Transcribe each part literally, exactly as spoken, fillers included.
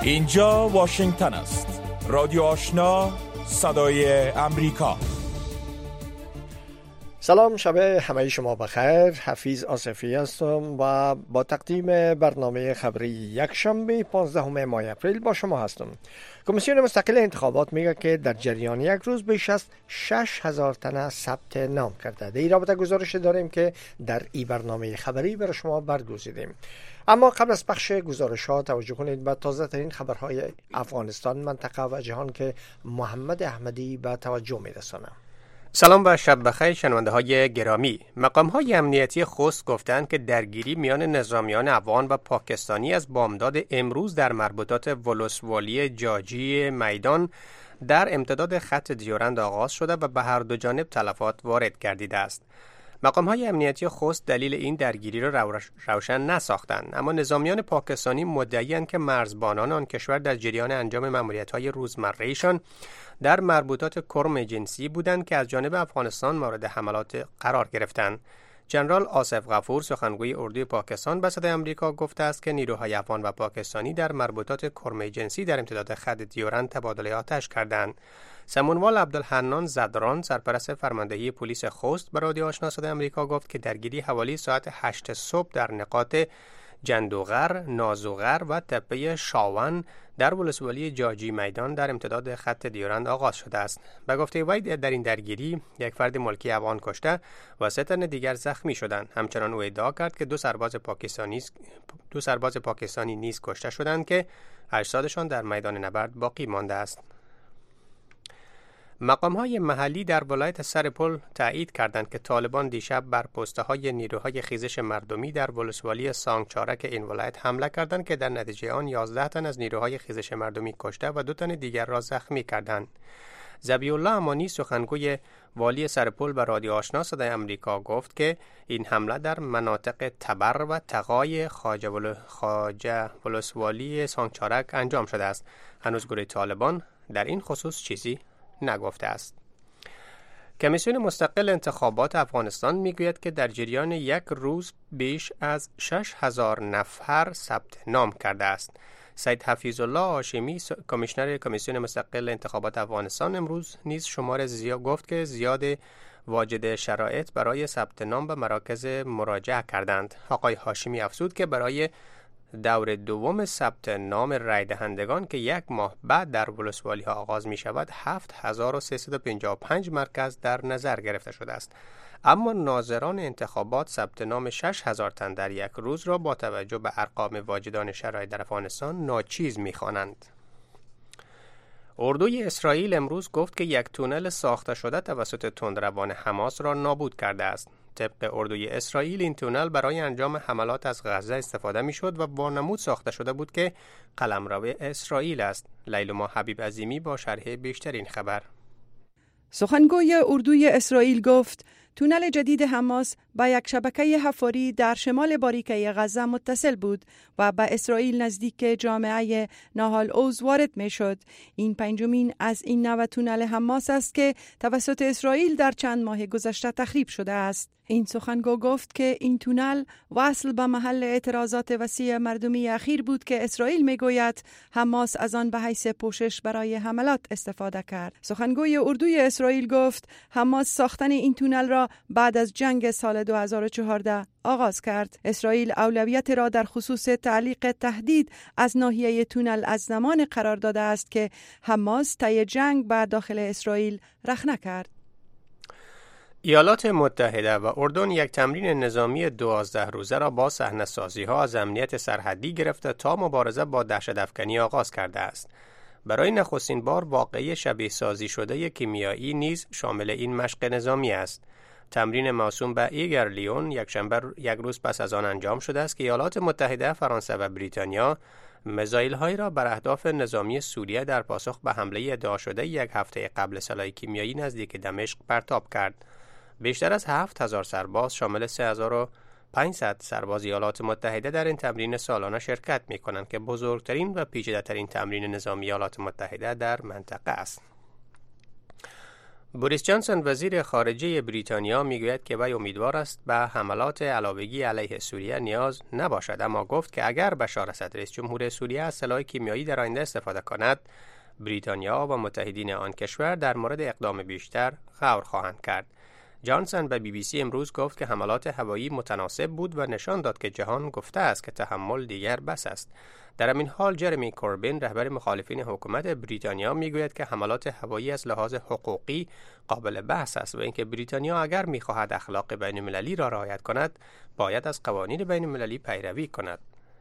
اینجا واشنگتن است. رادیو آشنا، صدای امریکا. سلام، شب همه شما بخیر. حفیظ آصفی هستم و با تقدیم برنامه خبری یک شنبه پانزدهم ماه اپریل با شما هستم. کمیسیون مستقل انتخابات میگه که در جریان یک روز بیش از شش هزار تن ثبت نام کرده. در این رابطه گزارش داریم که در این برنامه خبری برای شما برگزیدیم. اما قبل از پخش گزارشات توجه کنید به تازه ترین خبرهای افغانستان، منطقه و جهان که محمد احمدی به توجه میرسانه. سلام و شب بخیر شنونده های گرامی. مقام های امنیتی خوست گفتند که درگیری میان نظامیان افغان و پاکستانی از بامداد امروز در مربوطات ولسوالی جاجی میدان در امتداد خط دیورند آغاز شده و به هر دو جانب تلفات وارد گردیده است. مقام های امنیتی خوست دلیل این درگیری را روشن نساختند، اما نظامیان پاکستانی مدعی‌اند که مرزبانان آن کشور در جریان انجام مأموریت‌های روزمره‌ایشان در مربوطات کرم جنسی بودند که از جانب افغانستان مورد حملات قرار گرفتند. جنرال آصف غفور سخنگوی اردوی پاکستان به صدای آمریکا گفته است که نیروهای افغان و پاکستانی در مربوطات کرم جنسی در امتداد خط دیورند تبادل آتش کردند. سمونوال عبدالحنان زدران سرپرست فرماندهی پلیس خوست به رادیو آشنا صدای آمریکا گفت که درگیری حوالی ساعت هشت صبح در نقاط جندوغر، نازوغر و تپه شاون در ولسوالی جاجی میدان در امتداد خط دیورند آغاز شده است. به گفته وی در این درگیری یک فرد ملکی افغان کشته و سه تن دیگر زخمی شدند. همچنان او ادعا کرد که دو سرباز پاکستانی دو سرباز پاکستانی نیز کشته شدند که اجسادشان در میدان نبرد باقی مانده است. مقام‌های محلی در ولایت سرپل تایید کردند که طالبان دیشب بر پست‌های نیروهای خیزش مردمی در ولسوالی سانگچارک این ولایت حمله کردند که در نتیجه آن یازده تن از نیروهای خیزش مردمی کشته و دو تن دیگر را زخمی کردند. ذبیح الله امانی سخنگوی والی سرپل به رادیو آشنا صدای آمریکا گفت که این حمله در مناطق تبر و تقای خواجه ول... خواجه ولسوالی سانگچارک انجام شده است. هنوز گروه طالبان در این خصوص چیزی نگفته است. کمیسیون مستقل انتخابات افغانستان میگوید که در جریان یک روز بیش از شش هزار نفر ثبت نام کرده است. سید حفیظ الله هاشمی کمیشنر کمیسیون مستقل انتخابات افغانستان امروز نیز شمار زیاد گفت که زیاد واجد شرایط برای ثبت نام به مراکز مراجعه کردند. آقای هاشمی افزود که برای دور دوم ثبت نام رای دهندگان که یک ماه بعد در ولسوالی ها آغاز می شود هفت هزار و سیصد و پنجاه و پنج مرکز در نظر گرفته شده است. اما ناظران انتخابات ثبت نام شش هزار تن در یک روز را با توجه به ارقام واجدان شرایط در افغانستان ناچیز می خوانند. اردوی اسرائیل امروز گفت که یک تونل ساخته شده توسط تندروان حماس را نابود کرده است. طبق اردوی اسرائیل این تونل برای انجام حملات از غزه استفاده می شد و با نمود ساخته شده بود که قلمرو اسرائیل است. لیلما حبیب عظیمی با شرح بیشتر این خبر. سخنگوی اردوی اسرائیل گفت تونل جدید حماس با یک شبکه حفاری در شمال باریکه غزه متصل بود و به اسرائیل نزدیک جامعه نهال اوز وارد می شد. این پنجمین از این نوع تونل حماس است که توسط اسرائیل در چند ماه گذشته تخریب شده است. این سخنگو گفت که این تونل وصل به محل اعتراضات وسیع مردمی اخیر بود که اسرائیل می گوید حماس از آن به حیث پوشش برای حملات استفاده کرد. سخنگوی اردوی اسرائیل گفت حماس ساختن این تونل را بعد از جنگ سال دو هزار و چهارده آغاز کرد. اسرائیل اولویت را در خصوص تعلیق تهدید از ناحیه تونل از زمان قرار داده است که حماس طی جنگ به داخل اسرائیل رخنه کرد. ایالات متحده و اردن یک تمرین نظامی دوازده روزه را با صحنه‌سازی‌ها از امنیت سرحدی گرفته تا مبارزه با دهشت‌افکنی آغاز کرده است. برای نخستین بار واقعه شبیه سازی شده کیمیایی نیز شامل این مشق نظامی است. تمرین موسوم به ایگر لیون یک شنبه یک روز پس از آن انجام شده است که ایالات متحده، فرانسه و بریتانیا میزایل‌هایی را بر اهداف نظامی سوریه در پاسخ به حمله ادعا شده یک هفته قبل سلاح کیمیایی نزدیک دمشق پرتاب کرد. بیشتر از هفت هزار سرباز شامل سه هزار و پانصد سرباز ایالات متحده در این تمرین سالانه شرکت می کنند که بزرگترین و پیچیده‌ترین تمرین نظامی ایالات متحده در منطقه است. بوریس جانسون وزیر خارجه بریتانیا میگوید که وی امیدوار است به حملات علاوگی علیه سوریه نیاز نباشد، اما گفت که اگر بشار اسد رئیس جمهور سوریه از سلاح کیمیایی در آینده استفاده کند، بریتانیا و متحدین آن کشور در مورد اقدام بیشتر غور خواهند کرد. جانسون به بی بی سی امروز گفت که حملات هوایی متناسب بود و نشان داد که جهان گفته است که تحمل دیگر بس است. در همین حال جرمی کوربین رهبر مخالفین حکومت بریتانیا میگوید که حملات هوایی از لحاظ حقوقی قابل بحث است و اینکه بریتانیا اگر میخواهد اخلاق بین المللی را رعایت کند باید از قوانین بین المللی پیروی کند.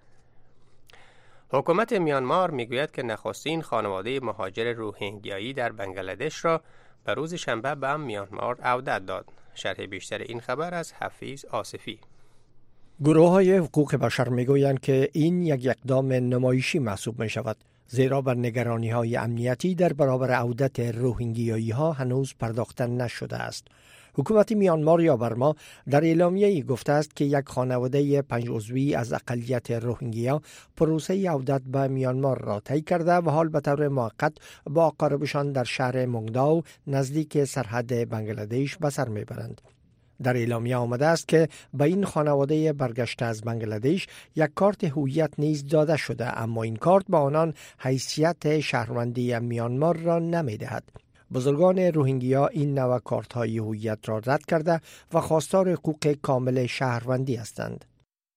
حکومت میانمار میگوید که نخستین خانواده مهاجر روهینگیایی در بنگلادش را به روز شنبه به میانمار عودت داد. شرح بیشتر این خبر از حفیظ آصفی. گروه های حقوق بشر میگویند که این یک اقدام نمایشی محسوب می شود، زیرا بر نگرانی های امنیتی در برابر عودت روهینگیایی ها هنوز پرداخته نشده است. حکومت میانمار یا برما در اعلامیه‌ای گفته است که یک خانواده پنج عضوی از اقلیت روهینگیا پروسه عودت به میانمار را طی کرده و حال به طور موقت با اقاربشان در شهر مونگداو نزدیک سرحد بنگلادش به سر میبرند. در اعلامیه آمده است که به این خانواده برگشته از بنگلادش یک کارت هویت نیز داده شده، اما این کارت به آنان حیثیت شهروندی میانمار را نمی‌دهد. بزرگان روهینگیا این نوع کارت های هویت را رد کرده و خواستار حقوق کامل شهروندی هستند.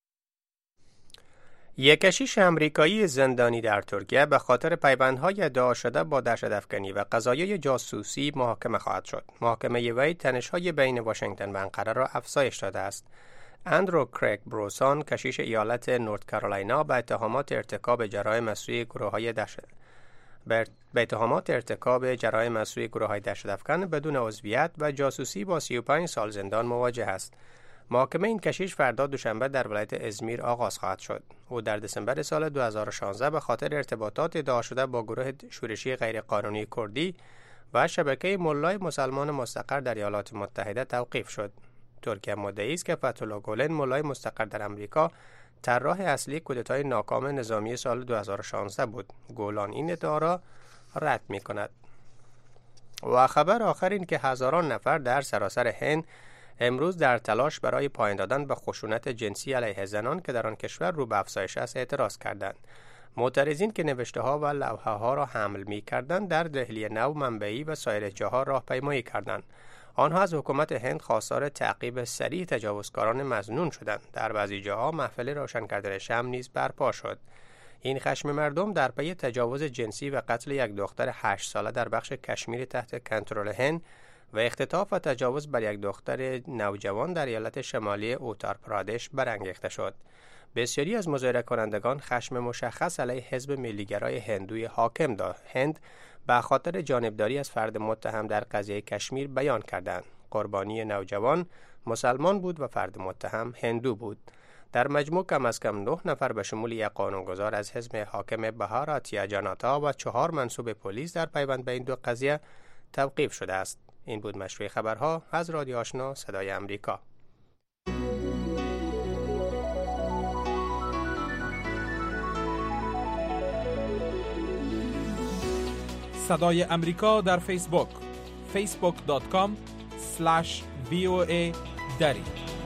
یک کشیش امریکایی زندانی در ترکیه به خاطر پیوندهای ادعا شده با دهشت‌افکنی و قضایای جاسوسی محاکمه خواهد شد. محاکمه وی تنش‌های بین واشنگتن و انقره را افزایش داده است. اندرو کریگ بروسان، کشیش ایالت نورت کارولاینا، به اتهامات ارتکاب جرایم از سوی گروه‌های دهشت به اتهامات ارتکاب جرایم از سوی گروه‌های دهشت‌افکن بدون عضویت و جاسوسی با سی و پنج سال زندان مواجه است. محاکمه این کشیش فردا دوشنبه در ولایت ازمیر آغاز خواهد شد. او در دسامبر سال دو هزار و شانزده به خاطر ارتباطات ادعا شده با گروه شورشی غیرقانونی کردی و شبکه ملای مسلمان مستقر در ایالات متحده توقیف شد. ترکیه مدعی است که فتح‌الله گولن، ملای مستقر در امریکا، طراح اصلی کودتای ناکام نظامی سال دو هزار و شانزده بود. گولان این ادعا را رد می‌کند. و خبر آخر این که هزاران نفر در سراسر هند امروز در تلاش برای پایان دادن به خشونت جنسی علیه زنان که در آن کشور رو به افزایش است اعتراض کردند. معترضین که نوشته‌ها و لوحه‌ها را حمل می‌کردند در دهلی نو، منبعی و سایر جاها راهپیمایی کردند. آنها از حکومت هند خواستار تعقیب سریع تجاوزکاران مظنون شدند. در بعضی جاها محفل روشن کردن شمع نیز برپا شد. این خشم مردم در پی تجاوز جنسی و قتل یک دختر هشت ساله در بخش کشمیر تحت کنترل هند و اختطاف و تجاوز بر یک دختر نوجوان در ایالت شمالی اوتار پرادش برانگیخته شد. بسیاری از مظاهره کنندگان خشم مشخص علیه حزب ملیگرای هندوی حاکم در هند به خاطر جانبداری از فرد متهم در قضیه کشمیر بیان کردند. قربانی نوجوان مسلمان بود و فرد متهم هندو بود. در مجموع کم از کم نه نفر به شمول یک قانونگذار از حزب حاکم بهاراتیا جاناتا و چهار منصوب پلیس در پیوند به این دو قضیه توقیف شده است. این بود مشروع خبرها از رادیو آشنا صدای امریکا. صدای امریکا در فیسبوک فیسبوک دات کام اسلش وی او ای دری.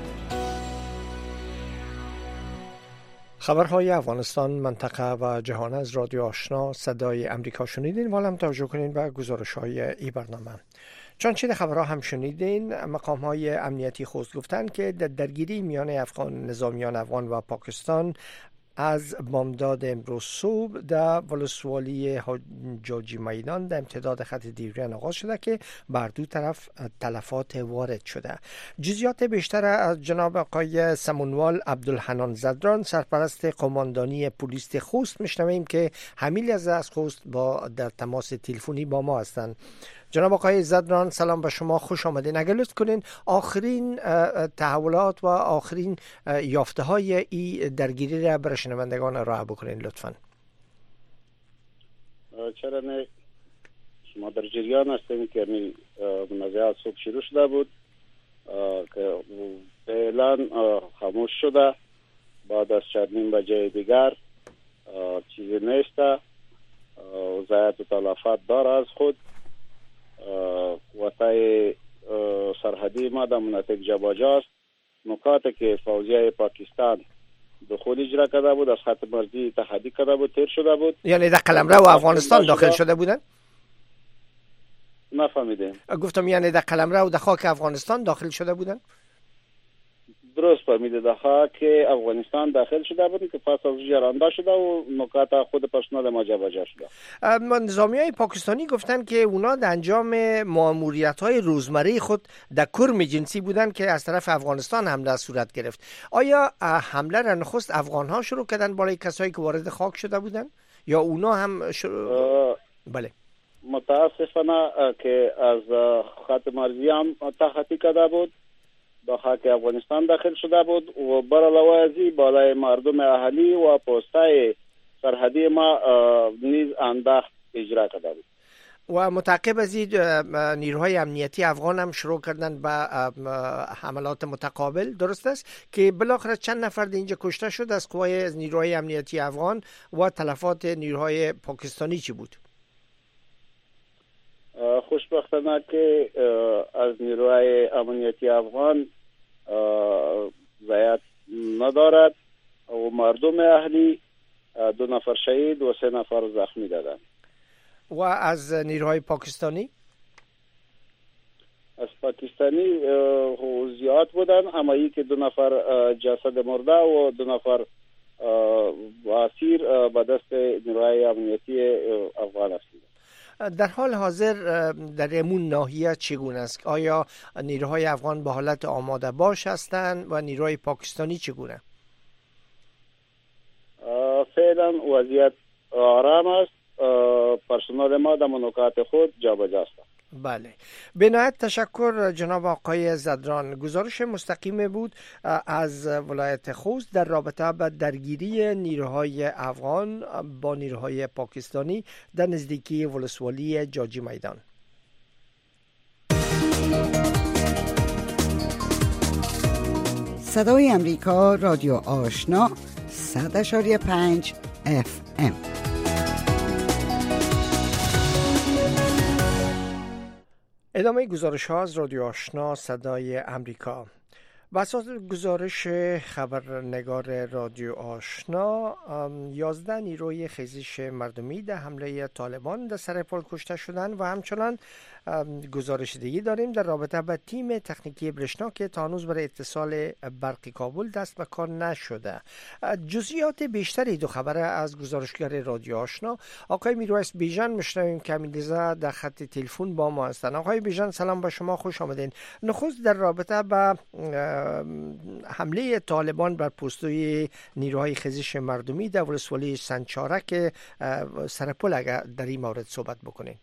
خبرهای افغانستان، منطقه و جهان از رادیو آشنا صدای امریکا شنیدین. والم توجه کنین به گزارش‌های این برنامه. چنانچه خبرها هم شنیدین، مقام‌های امنیتی خوست گفتند که در درگیری میان افغان نظامیان افغان و پاکستان از بامداد امروز صبح در ولسوالی حاجی میدان در امتداد خط دیریان آغاز شده که بر دو طرف تلفات وارد شده. جزئیات بیشتر از جناب آقای سمونوال عبدالحنان زدران، سرپرست قماندانی پلیس خوست میشنویم که حمیل از خوست با در تماس تلفنی با ما هستند. جناب آقای زدران، سلام به شما، خوش آمدین. اگر لطف کنین آخرین تحولات و آخرین یافته های این درگیری را برای شنوندگان ارائه بکنین لطفا. چرا نه، شما در جریان هستیم که منازعات صبح شروع شده بود که اعلان خاموش شده. بعد از چندین بجه دیگر چیزی نیست. وضعیت تلفات داره از خود و واسطه سرحدی ما در مناطق جابجا است. نکاتی که فوجیای پاکستان دخول اجرا کرده بود از خط مرزی تخطی کرده بود، تیر شده بود. یعنی در قلمرو افغانستان داخل شده بودن؟ نفهمیدیم. گفتم یعنی در قلمرو در خاک افغانستان داخل شده بودن؟ درست فهمیده، در خاک افغانستان داخل شده بودن که پس از رانده شده و نکات خود پرسنل ما جابجا شده. نظامیای پاکستانی گفتن که اونا در انجام ماموریت‌های روزمره خود در کرم جنسی بودن که از طرف افغانستان حمله صورت گرفت. آیا حمله را نخست افغان‌ها شروع کردن بالای کسایی که وارد خاک شده بودن یا اونا هم شروع؟ بله. متاسفانه که از خط مرزی هم تخطی کرده بود، به خاک افغانستان داخل شده بود و بر علاوه از این بالای مردم اهلی و پستای سرحدی ما نیز انداخت اجرا کرده بود. و متعقب از این نیروهای امنیتی افغان هم شروع کردن به حملات متقابل، درست است که بالاخره چند نفر اینجا کشته شد از قوای نیروهای امنیتی افغان و تلفات نیروهای پاکستانی چی بود؟ خوشبختانه که از نیروهای امنیتی افغان ضایعات ندارد و مردم اهلی دو نفر شهید و سه نفر زخمی دادند. و از نیروهای پاکستانی؟ از پاکستانی زیاد بودن، اما ای که دو نفر جسد مرده و دو نفر اسیر به دست نیروهای امنیتی افغان هستند. در حال حاضر در امون ناحیه چگونه است؟ آیا نیروهای افغان به حالت آماده باش هستند و نیروهای پاکستانی چگونه؟ فعلا وضعیت آرام است. پرسنل ما در نکات خود جابجا است. بله، به نهایت تشکر جناب آقای زدران. گزارش مستقیم بود از ولایت خوست در رابطه با درگیری نیروهای افغان با نیروهای پاکستانی در نزدیکی ولسوالی جاجی میدان. صدای امریکا، رادیو آشنا، صد اشاری پنج اف ام. ادامه گزارش ها از رادیو آشنا صدای امریکا. بر اساس گزارش خبرنگار رادیو آشنا، یازده نیروی خیزش مردمی در حمله طالبان در سرپل کشته شدند و همچنان گزارش دیگه داریم در رابطه با تیم تکنیکی برشنا که تا هنوز برای اتصال برق کابل دست به کار نشده. جزئیات بیشتری دو خبره از گزارشگر رادیو آشنا آقای میرویس بیژن میشنویم که امیدزا در خط تلفن با ما هستند. آقای بیژن سلام با شما، خوش آمدین. نخست در رابطه با حمله طالبان بر پستوی نیروهای خیزش مردمی در ولسوالی سنچارک سرپل اگر در این مورد صحبت بکنین.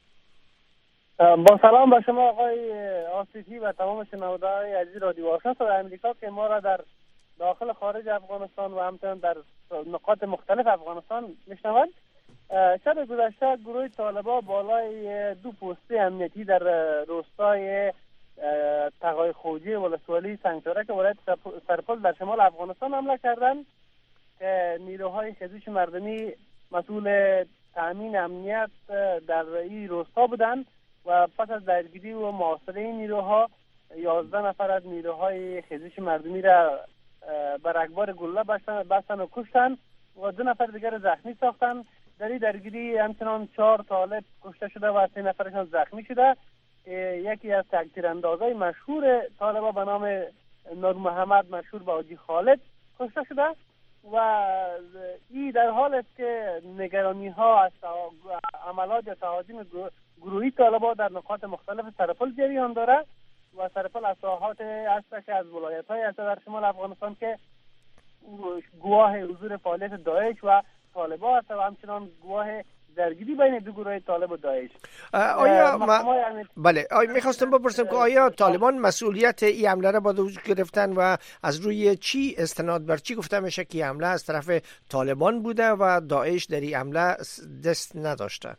با سلام به شما آقای آصفی و تمام شنونده‌های عزیز رادیو آشنا صدای امریکا که ما را در داخل خارج افغانستان و همچنین در نقاط مختلف افغانستان میشنوند. شب گذشته گروه طالبان بالای دو پست امنیتی در روستای تقای خوجی ولسوالی سنگچارک ولایت سرپل در شمال افغانستان حمله کردند که نیروهای خیزش مردمی مسئول تامین امنیت در این روستا بودند و پس از درگیری و محاصره این نیروها یازده نفر از نیروهای خیزش مردمی را بر اکبار گلوله بستن و کشتن و دو نفر دیگر زخمی ساختن. در این درگیری همچنان چهار طالب کشته شده و سه نفرشان زخمی شده. یکی از تکتیراندازهای مشهور طالبان به نام نور محمد مشهور به حاجی خالد کشته شده و این در حال است که نگرانی ها از عملات یا تهاجم گروهی طالبان در نقاط مختلف سرپل جریان داره و سرپل از ساحات است که از ولایت های است در شمال افغانستان که گواه حضور فعالیت داعش و طالبان است و همچنان گواه درگیری بین دو گروه طالب و داعش. آیا ما... بله، آیا میخواستم بپرسم که آیا طالبان مسئولیت این حمله را با دوش گرفتن و از روی چی استناد بر چی گفته میشه که حمله از طرف طالبان بوده و داعش در این حمله دست نداشته؟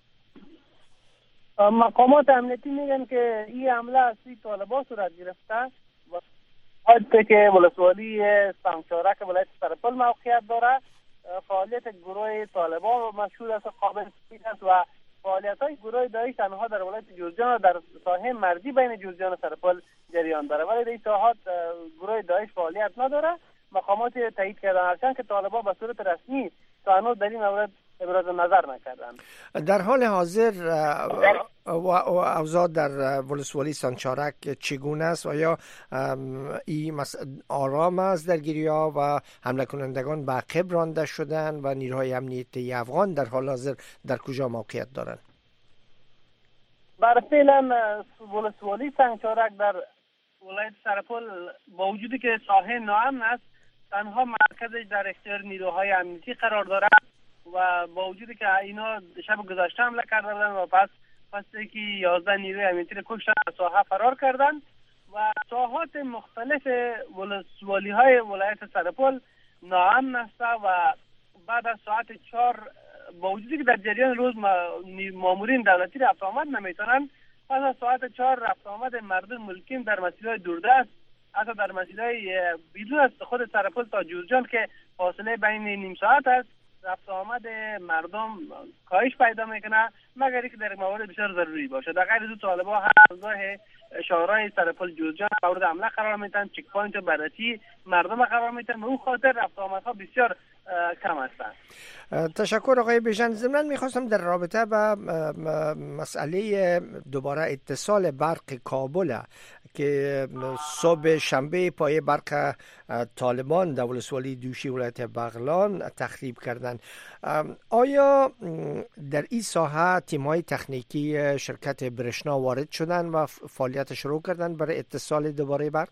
مقامات امنیتی میگن که این حمله از سوی طالبان صورت گرفته و حتی که ولسوالی سنگچارک ولایت سرپل موقعیت داره. فعالیت گروه طالبان مشهور است قابل است و فعالیت‌های گروه داعش تنها در ولایت جوزجان و در ساحه مرزی بین جوزجان و سرپل جریان داره، ولی در این ساحات گروه داعش فعالیت نداره. مقامات تایید کردن، هرچند که طالبان به صورت رسمی تا هنوز در این مورد ابراز نظر نکردن. در حال حاضر اوضاع در ولسوالی سانچارک چگونه است؟ آیا این آرام است در گیریا و حمله کنندگان به عقب رانده شدن و نیروهای امنیتی افغان در حال حاضر در کجا موقعیت دارند؟ بر فعلا ولسوالی سانچارک در ولایت سرپل با وجودی که ساحه ناامن است، تنها مرکزش در اختیار نیروهای امنیتی قرار دارد و با وجودی که اینا شب گذشته حمله کرده بودن و پس پس که یازده نیروی امنیتی را کشتن از ساحه فرار کردن و ساحات مختلف ولسوالی های ولایت سرپل ناامن است و بعد از ساعت چهار با وجودی که در جریان روز مامورین دولتی رفت آمد نمیتونن، پس از ساعت چهار رفت آمد مردم ملکیم در مسیرهای دوردست، حتی در مسیرهای بیرون از خود سرپل تا جوزجان که فاصله بین نیم ساعت است، رفت آمد مردم کاهش پیدا میکنه، مگر اینکه در موارد بسیار ضروری باشه. در غیر از طالبان هر روزگاه شهرهای سرپل جوزجان مورد حمله قرار میدن، چک پوینت بررسی مردم قرار میدن، به اون خاطر رفت آمدها بسیار کم هستند. تشکر آقای بیژن. ضمن میخواستم در رابطه با مسئله دوباره اتصال برق کابل که صبح شنبه پای برق طالبان در ولسوالی دوشی ولایت بغلان تخریب کردند، آیا در این ساحه تیم‌های تکنیکی شرکت برشنا وارد شدن و فعالیت شروع کردن برای اتصال دوباره برق؟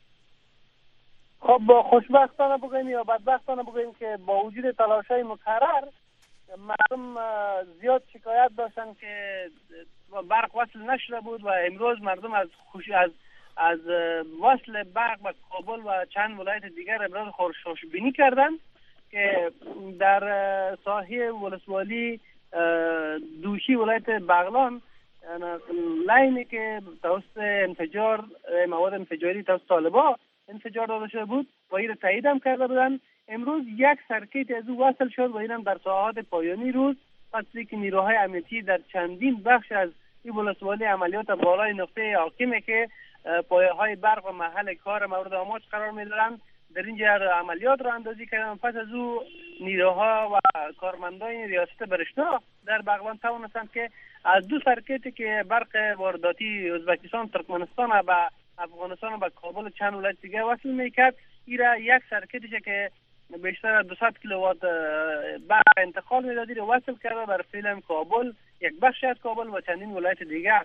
خب خوشبختانه بگوییم یا بدبختانه بگوییم که با وجود تلاش‌های مکرر مردم زیاد شکایت داشتن که برق وصل نشده بود و امروز مردم از خوشی از از وصل برق به کابل و چند ولایت دیگر ابراز خوشبینی کردن که در ساحه ولسوالی دوشی ولایت بغلان لاینی که توسط انفجار مواد انفجاری توسط طالبان انفجار داده شده بود و این تایید هم کرده بودن، امروز یک سرکیت از او وصل شد و اینم در ساعات پایانی روز، پس که نیروهای امنیتی در چندین بخش از این ولسوالی عملیات بالای نقطه حاکمه که پایه های برق و محل کار مورد آماج قرار می‌دارند در اینجا عملیات را اندازی کردن. پس از او نیروها و کارمندان ریاست برشنا در بغلان توانستند که از دو سرکیتی که برق وارداتی ازبکستان، ترکمنستان و افغانستان و به کابل چند ولایت دیگه وصل میکرد، ایرا یک سرکیتش که بیشتر از دویست کیلووات برق انتقال میدادی رو وصل کرده بر فعلا کابل، یک بخش از کابل و چندین ولایت دیگه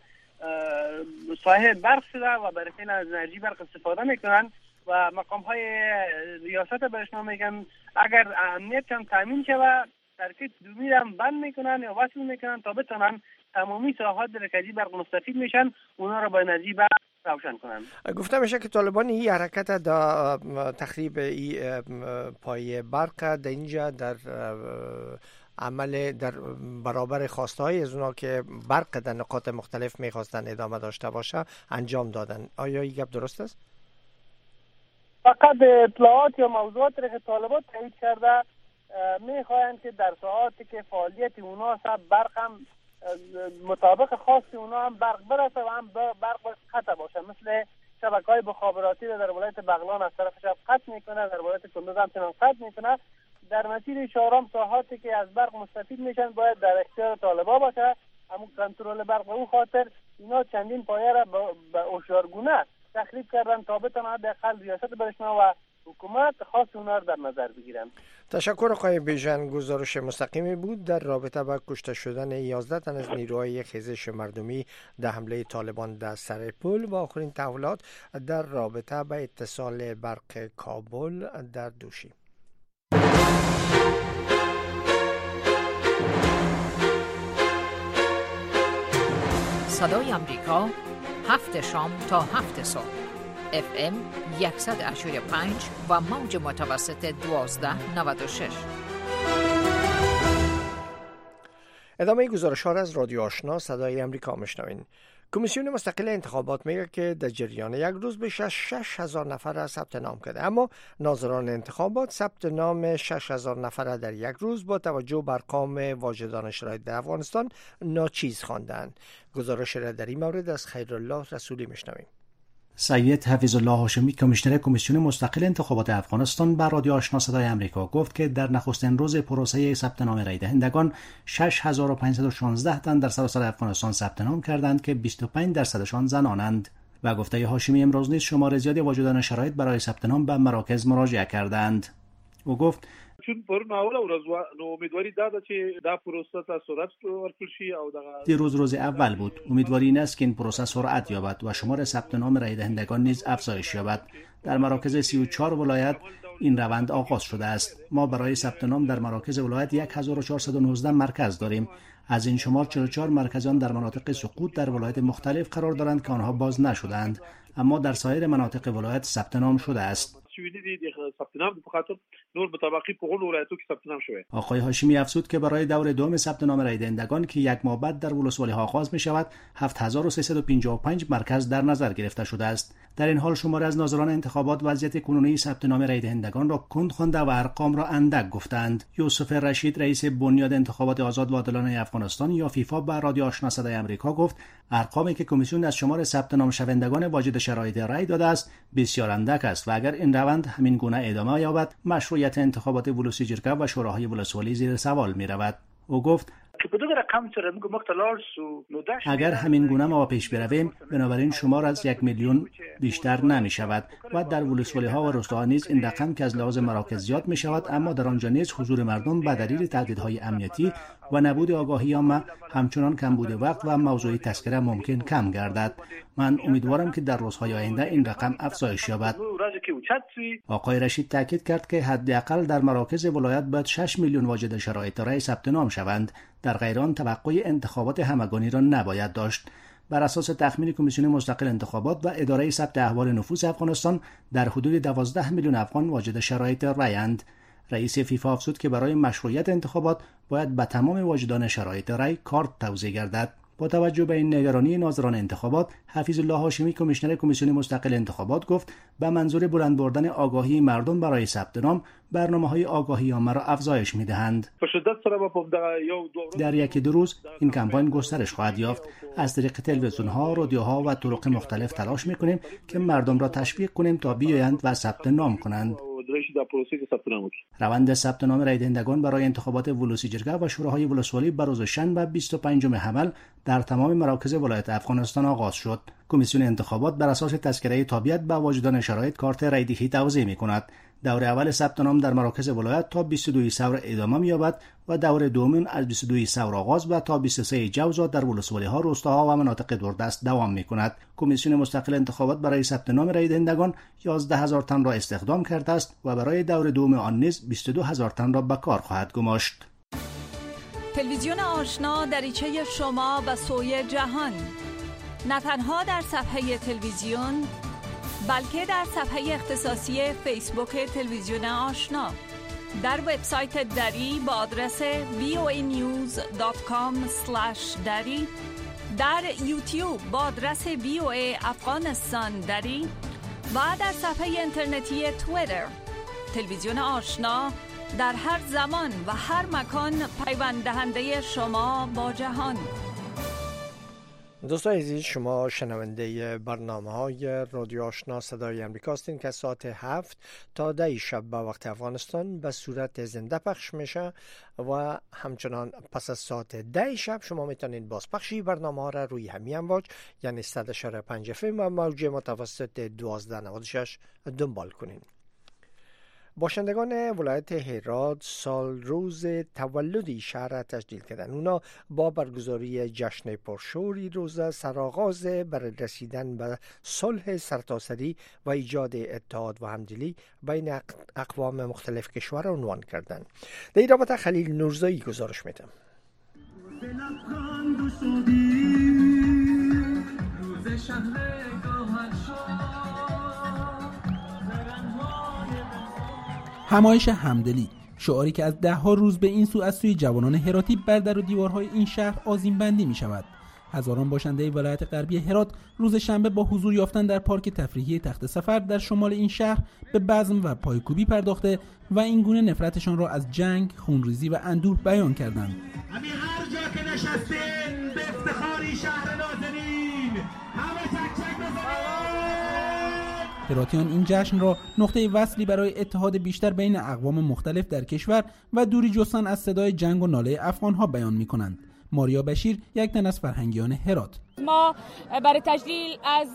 صاحب برق شده و برای فعلا از انرژی برق استفاده میکنن و مقام های ریاست برشنا میگن اگر امنیت هم تامین شود سرکیت دومی هم بند میکنن یا وصل میکنن تا بتونن تمامی ساحات در کجی برق مستفید میشن، اونا رو با انرژی برق روشن کنن. گفته میشه که طالبان این حرکت در تخریب این پای برق در اینجا در عمل در برابر خواسته های از اونا که برق در نقاط مختلف میخواستن ادامه داشته باشه انجام دادن. آیا این گپ درست است؟ فقط اطلاعات یا موضوعات که طالبان تایید کرده میخواهند که در ساعاتی که فعالیت اونا است برق هم مطابق خاص اونا هم برق برسه و هم برق قطع باشه، مثل شبکه‌های مخابراتی در ولایت بغلان از طرف شب قطع میکنه، در ولایت کندوز هم چنان قطع میکنه. در مسیر چهارم ساحاتی که از برق مستفید میشن باید در اختیار طالبان باشه، اما کنترل برق به اون خاطر اینا چندین پایه را به هوشیارگونه تخریب کردن تا بتونن حداقل ریاست برشنا و حکومت خاص اونا رو در نظر بگیرن. تشکر آقای بیژن. گزارش مستقیمی بود در رابطه با کشته شدن یازده تن از نیروهای خیزش مردمی در حمله طالبان در سرپل و آخرین تحولات در رابطه با اتصال برق کابل در دوشی. صدای امریکا هفت شام تا هفت صبح اف ام صد و پنج و موج متوسط دوازده نود و شش. ادامه گزارش ها را از رادیو آشنا صدای امریکا میشنوین. کمیسیون مستقل انتخابات میگه که در جریان یک روز بیش از شش هزار نفر ثبت نام کرده، اما ناظران انتخابات ثبت نام شش هزار نفر در یک روز با توجه بر ارقام واجدان شرایط در افغانستان ناچیز خواندند. گزارش را در این مورد از خیرالله رسولی میشنویم. سید حفیظ الله هاشمی کمیشنر کمیسیون مستقل انتخابات افغانستان بر رادیو آشنا صدای آمریکا گفت که در نخستین روز پروسه ثبت نام رای دهندگان شش هزار و پانصد و شانزده تن در سراسر افغانستان ثبت نام کردند که بیست و پنج درصدشان زنانند. و گفته هاشمی امروز نیز شمار زیادی واجدان شرایط برای ثبت نام به مراکز مراجعه کردند. او گفت چون پرون اول ورځ نو امیدواری دا ده چې دا پروسه ته سرعت ورکړل شي او دغه دیروز روز اول بود. امیدواری این است که این پروسه سرعت یابد و شمار ثبت نام رای دهندگان نیز افزایش یابد. در مراکز سی و چهار ولایت این روند آغاز شده است. ما برای ثبت نام در مراکز ولایت هزار و چهارصد و نوزده مرکز داریم. از این شمار چهل و چهار مرکزان در مناطق سقوط در ولایت مختلف قرار دارند که آنها باز نشدند، اما در سایر مناطق ولایت ثبت نام شده است. آقای هاشمی افزود که برای دور دوم ثبت نام رای دهندگان که یک ماه بعد در ولسوالی ها آغاز می شود هفت هزار و سیصد و پنجاه و پنج مرکز در نظر گرفته شده است. در این حال شماری از ناظران انتخابات وضعیت کنونی ثبت نام رای دهندگان را کند خوانده و ارقام را اندک گفتند. یوسف رشید رئیس بنیاد انتخابات آزاد و عادلانه افغانستان یا فیفا به رادیو آشنا صدای آمریکا گفت ارقامی که کمیسیون از شمار ثبت نام شوندگان واجد شرایط رای داده است بسیار اندک است و اگر این روند همین گونه ادامه یابد مشروعیت انتخابات ولسی جرگه و شوراهای ولسوالی زیر سوال می رود. او گفت اگر همین گونه ما پیش برویم بنابراین شمار از یک میلیون بیشتر نمی شود و در ولسوالی ها و روستاها نیز این رقم که از لحاظ مراکز زیاد می شود، اما در آنجا نیز حضور مردم به دلیل تهدیدهای امنیتی و نبود آگاهی عامه همچنان کمبود وقت و موضوع تذکره ممکن کم گردد. من امیدوارم که در روزهای آینده این رقم افزایش یابد. آقای رشید تاکید کرد که حداقل در مراکز ولایت باید شش میلیون واجد شرایط رای ثبت نام شوند. در غیر آن توقع انتخابات همگانی را نباید داشت. بر اساس تخمین کمیسیون مستقل انتخابات و اداره ثبت احوال نفوس افغانستان در حدود دوازده میلیون افغان واجد شرایط رایند. رئیس فیفا افزود که برای مشروعیت انتخابات باید به تمام واجدان شرایط رای کارت توزیع گردد. با توجه به این نگرانی ناظران انتخابات، حفیظ الله هاشمی کمیشنر کمیسیون مستقل انتخابات گفت به منظور بلند بردن آگاهی مردم برای ثبت نام برنامه‌های آگاهی عامه را افزایش می‌دهند. در یکی دو روز این کمپاین گسترش خواهد یافت. از طریق تلویزیون‌ها، رادیوها و طرق مختلف تلاش می‌کنیم که مردم را تشویق کنیم تا بیایند و ثبت نام کنند. روند ثبت نام رای دهندگان برای انتخابات ولسی جرگه و شوراهای ولسوالی بر روز شنبه بیست و پنجم حمل در تمام مراکز ولایت افغانستان آغاز شد. کمیسیون انتخابات بر اساس تذکره تابعیت به واجدان شرایط کارت رای دهی توزیع می‌کند. دور اول ثبت نام در مراکز ولایت تا بیست و دو ثور ادامه می‌یابد و دور دوم از بیست و دو ثور آغاز و تا بیست و سه جوزا در ولسوالی‌ها، روستاها و مناطق دوردست دوام می‌کند. کمیسیون مستقل انتخابات برای ثبت نام رای دهندگان یازده هزار تن را استخدام کرده است و برای دور دوم آن نیز بیست و دو هزار تن را به کار خواهد گماشت. تلویزیون آشنا دریچه شما به سوی جهان، نه تنها در صفحه تلویزیون بلکه در صفحه اختصاصی فیسبوک تلویزیون آشنا، در وبسایت دری با آدرس وی او ای نیوز دات کام اسلش دری، در یوتیوب با آدرس وی او ای افغانستان دری و در صفحه اینترنتی توییتر. تلویزیون آشنا در هر زمان و هر مکان پیوند دهنده شما با جهان. دوستان عزیز، شما شنونده برنامه های رادیو آشنا صدای امریکا هستین که ساعت هفت تا ده شب به وقت افغانستان به صورت زنده پخش میشه و همچنان پس از ساعت ده شب شما میتونید بازپخشی برنامه ها را روی همین امواج یعنی صد و پنج اف ام و موج متوسط دوازده نود و شش دنبال کنین. باشندگان ولایت هرات سال روز تولد شهر تجلیل کردند. اونا با برگزاری جشن پرشوری روز سرآغاز برای رسیدن به صلح سرتاسری و ایجاد اتحاد و همدلی بین اقوام مختلف کشور عنوان کردند. در این رابطه خلیل نورزایی گزارش میدم. همایش همدلی، شعاری که از ده ها روز به این سو از سوی جوانان هراتی بر در و دیوارهای این شهر آذین بندی می شود. هزاران باشنده ولایت غربی هرات روز شنبه با حضور یافتن در پارک تفریحی تخت سفر در شمال این شهر به بزم و پایکوبی پرداخته و این گونه نفرتشان را از جنگ، خونریزی و اندوه بیان کردند. همین هر جا که نشستین به افتخاری شهر نازنین همه تک تک بزنید. هراتیان این جشن را نقطه وصلی برای اتحاد بیشتر بین اقوام مختلف در کشور و دوری جستن از صدای جنگ و ناله افغان‌ها بیان می‌کنند. ماریا بشیر یک تن از فرهنگیان هرات: ما برای تجلیل از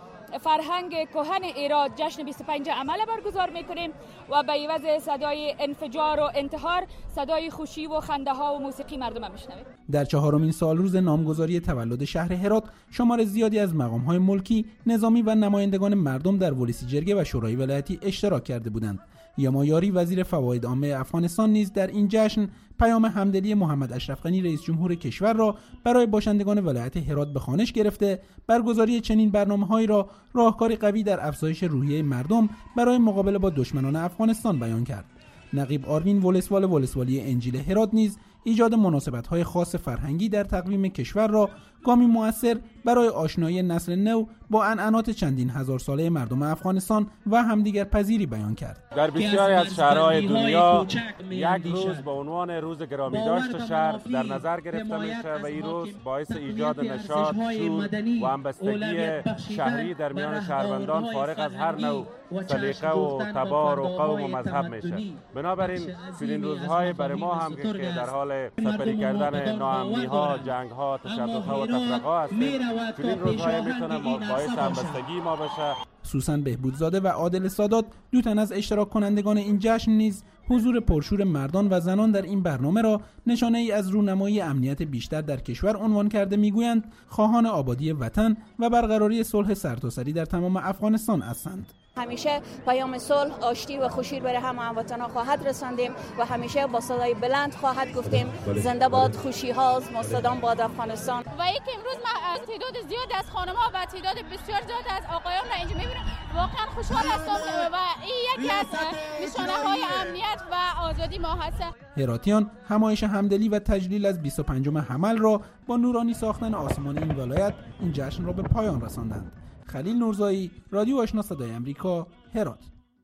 فرهنگ کهن ایران جشن بیست و پنج عمل برگزار میکنیم و به عوض صدای انفجار و انتحار صدای خوشی و خنده ها و موسیقی مردم میشنویم. در چهارمین سال روز نامگذاری تولد شهر هرات شمار زیادی از مقام های ملکی، نظامی و نمایندگان مردم در ولسی جرگه و شورای ولایتی اشتراک کرده بودند. یما یاری وزیر فواید عامه افغانستان نیز در این جشن پیام همدلی محمد اشرف غنی رئیس جمهور کشور را برای باشندگان ولایت هرات به خوانش گرفته برگزاری چنین برنامه‌هایی را راهکاری قوی در افزایش روحیه مردم برای مقابله با دشمنان افغانستان بیان کرد. نقیب آروین ولسوال ولسوالی انجیل هرات نیز ایجاد مناسبت‌های خاص فرهنگی در تقویم کشور را گامی مؤثر برای آشنایی نسل نو با عنعنات چندین هزار ساله مردم افغانستان و همدیگر پذیری بیان کرد. در بسیاری از شهرهای دنیا یک روز به عنوان روز گرامی داشت شهر در نظر گرفته میشه و این روز باعث ایجاد نشاط، شور و همبستگی شهری در میان شهروندان فارغ از هر نوع سلیقه و تبار و قوم و مذهب میشه. بنابراین چنین روزهای برای ما هم که در حال سپری کردن ناامنی‌ها، جنگ‌ها، تشددها و تفرقه‌ها هستیم، چنین روزهای میتونه باعث همبستگی ما بشه. سوسن بهبودزاده و عادل سادات دو تن از اشتراک کنندگان این جشن نیز حضور پرشور مردان و زنان در این برنامه را نشانه ای از رونمایی امنیت بیشتر در کشور عنوان کرده میگویند خواهان آبادی وطن و برقراری صلح سرتاسری در تمام افغانستان هستند. همیشه پیام صلح، آشتی و خوشی برای همه هموطنان خواهد رساندیم و همیشه با صدای بلند خواهد گفتیم زنده باد خوشی ها، مستدام باد افغانستان. و یک امروز ما از تعداد زیاد از خانم‌ها و تعداد بسیار زیاد از آقایان را اینجا می‌بینیم. واقعا خوشحال هستم و این یکی از نشانه‌های امنیت و آزادی ما هست. هراتیان همایش همدلی و تجلیل از بیست و پنجم حمل را با نورانی ساختن آسمان این ولایت این جشن را به پایان رساندند. خلیل نورزایی، رادیو آشنا صدای امریکا، هرات.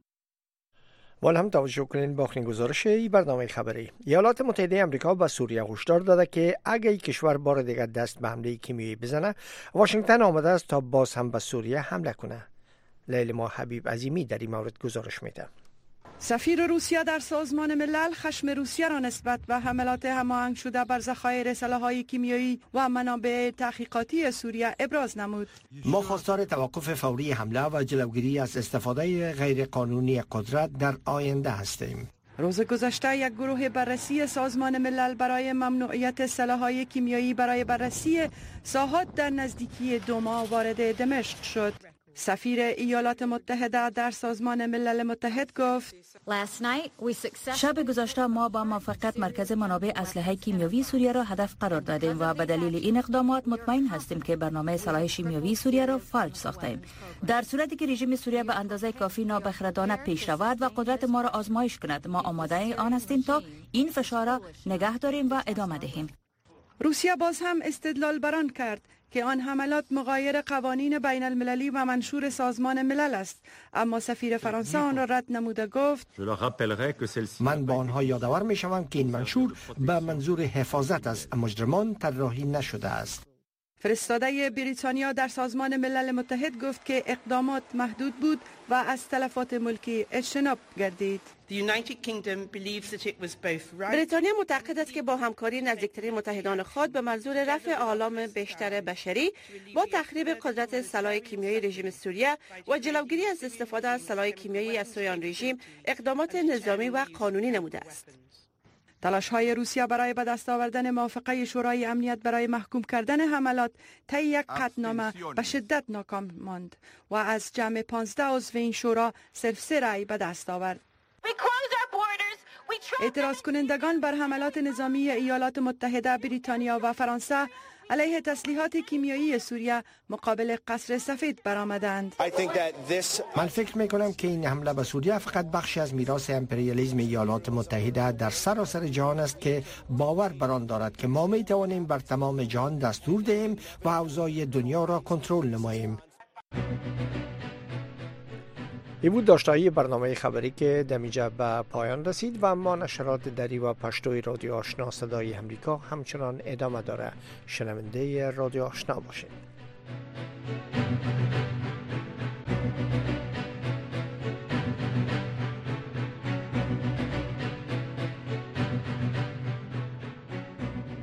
وال هم توجه کنین با آخرین گزارش ای برنامه خبری. ایالات متحده آمریکا به سوریه هشدار داده که اگه این کشور بار دیگر دست به حمله کیمیایی بزنه، واشنگتن آماده است تا باز هم به سوریه حمله کنه. لیلما حبیب عظیمی در این مورد گزارش میده. سفیر روسیه در سازمان ملل خشم روسیه را نسبت به حملات هماهنگ شده بر ذخایر سلاح‌های کیمیایی و منابع تحقیقاتی سوریه ابراز نمود. ما خواستار توقف فوری حمله و جلوگیری از استفاده غیرقانونی قدرت در آینده هستیم. روز گذشته یک گروه بررسی سازمان ملل برای ممنوعیت سلاح‌های کیمیایی برای بررسی ساحات در نزدیکی دوما وارد دمشق شد. سفیر ایالات متحده در سازمان ملل متحد گفت: شب گذشته ما با موفقیت مرکز منابع اسلحه کیمیایی سوریه را هدف قرار دادیم و به دلیل این اقدامات مطمئن هستیم که برنامه سلاح شیمیایی سوریه را فلج ساختیم. در صورتی که رژیم سوریه به اندازه کافی نابخردانه پیش رود و قدرت ما را آزمایش کند، ما آماده آن هستیم تا این فشار را نگه داریم و ادامه دهیم. روسیه باز هم استدلال بران کرد که آن حملات مغایر قوانین بین المللی و منشور سازمان ملل است، اما سفیر فرانسه آن را رد نموده گفت: من با آنها یادآور می شوم که این منشور به منظور حفاظت از مجرمان طراحی نشده است. فرستاده بریتانیا در سازمان ملل متحد گفت که اقدامات محدود بود و از تلفات ملکی اجتناب گردید. بریتانیا معتقد است که با همکاری نزدیکترین متحدان خود به منظور رفع آلام بیشتر بشری با تخریب قدرت سلاح کیمیایی رژیم سوریه و جلوگیری از استفاده از سلاح کیمیایی از سوی آن رژیم اقدامات نظامی و قانونی نموده است. تلاش‌های روسیه برای به دست آوردن موافقه شورای امنیت برای محکوم کردن حملات طی یک قطعنامه به شدت ناکام ماند و از جمع پانزده عضو این شورا صرف سه رأی به دست آورد. اعتراض کنندگان بر حملات نظامی ایالات متحده، بریتانیا و فرانسه علیه تسلیحات کیمیایی سوریه مقابل قصر سفید برآمدند. من فکر می کنم که این حمله به سوریه فقط بخشی از میراث امپریالیسم ایالات متحده در سراسر جهان است که باور بر آن دارد که ما می توانیم بر تمام جهان دستور دهیم و اوضاع دنیا را کنترل نماییم. این بود داشته‌های برنامه خبری که دمیجه به پایان رسید و اما نشرات دری و پشتوی رادیو آشنا صدای امریکا همچنان ادامه داره. شنونده رادیو آشنا باشید.